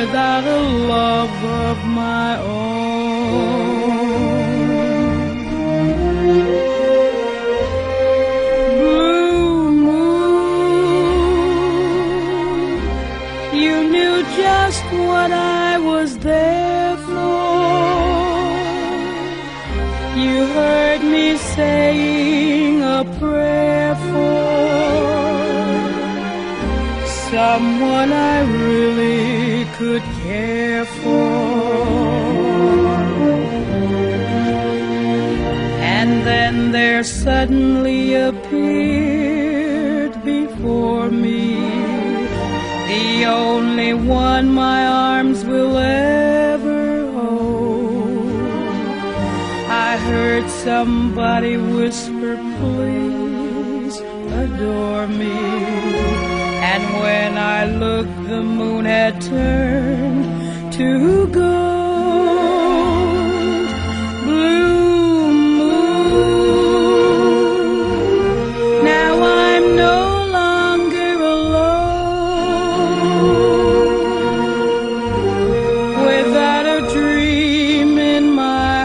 without a love of my own. Blue moon, you knew just what I was there for. You heard me saying a prayer for someone I really could care for. And then there suddenly appeared before me the only one my arms will ever hold. I heard somebody whisper, please adore me. And when I looked, the moon had turned to gold. Blue moon, now I'm no longer alone, without a dream in my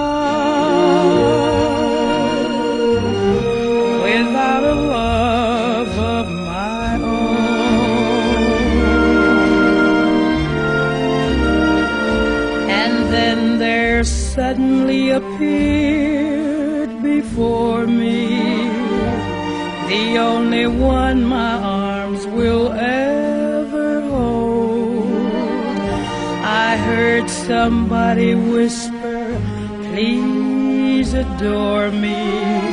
heart, without a love of my own. And then there suddenly appeared before me the only one my arms will ever hold. I heard somebody whisper, please adore me.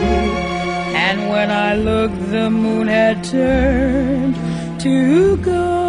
And when I looked, the moon had turned to gold.